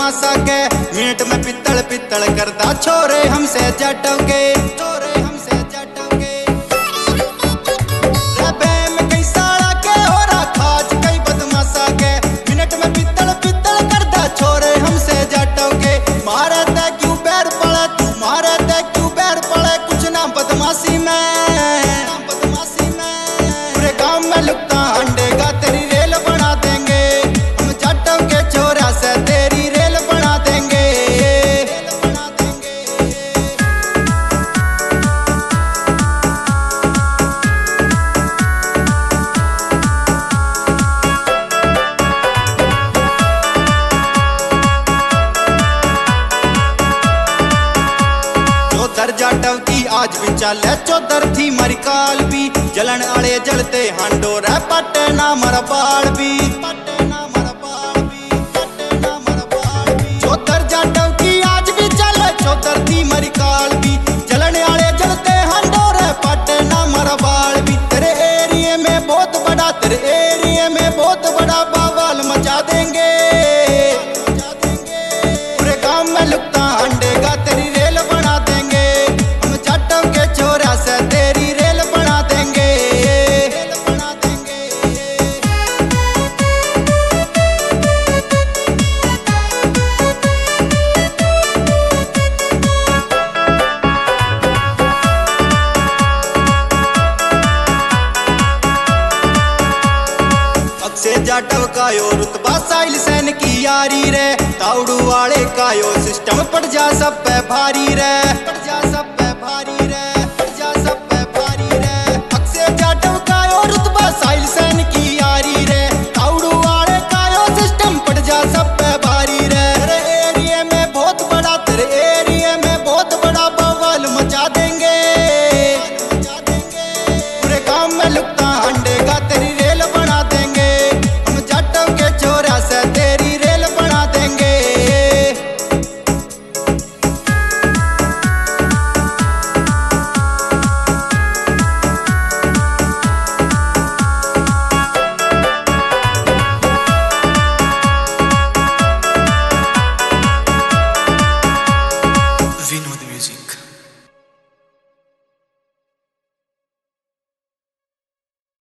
बदमाशा के, मिनट में पित्तल पित्तल करता छोरे हमसे जटोगे, छोरे हमसे जटोगे। रबे में कई साड़ा के हो रहा खाज कई बदमाशा के, मिनट में पित्तल पित्तल करता छोरे हमसे जटोगे। मारे ते क्यों पैर पड़े तू, मारे ते क्यों पैर पड़े, कुछ ना बदमाशी में, बदमाशी में पूरे गांव में लुकता हंडेगा, तेरी रेल बना देंगे हम जटों के छोरा से, तेरी रेल बना देंगे, रेल बना देंगे। चौधर जाटव की आज भी चाले, चौधर थी मरी काल भी, जलन आले जलते हांडो रे पटे ना मर बाल भी, पटे ना मर बाल भी, पटे ना मर बाल भी। चौधर जाटव की आज भी चाले, चौधर थी मरी काल भी, जलन आले जलते हांडो रे पटे ना मर बाल भी। तेरे एरिया में बहुत बड़ा, तेरे एरिया में बहुत बड़ा बवाल मचा देंगे, मचा देंगे पूरे गांव में लुकता हंडेगा, तेरी रेल बना देंगे हम जटों के छोरा से, तेरी रेल बना देंगे, रेल बना देंगे। अक्षय जाटव का यो रुतबा साइल सैन की यारी रे, ताउड़ू वाले का यो सिस्टम पड़ जा सब पे भारी रे।